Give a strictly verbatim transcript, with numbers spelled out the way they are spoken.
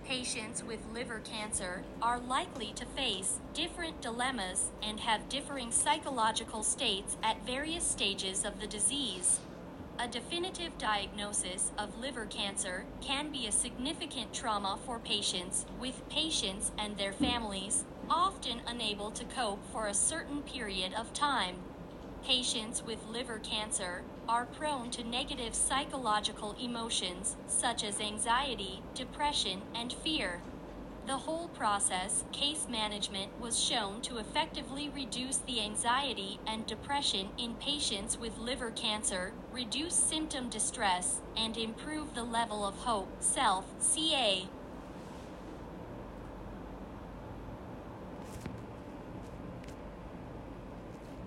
Patients with liver cancer are likely to face different dilemmas and have differing psychological states at various stages of the disease. A definitive diagnosis of liver cancer can be a significant trauma for patients, with patients and their families often unable to cope for a certain period of time. Patients with liver cancer are prone to negative psychological emotions such as anxiety, depression, and fear. The whole process, case management, was shown to effectively reduce the anxiety and depression in patients with liver cancer, reduce symptom distress, and improve the level of hope, self, C A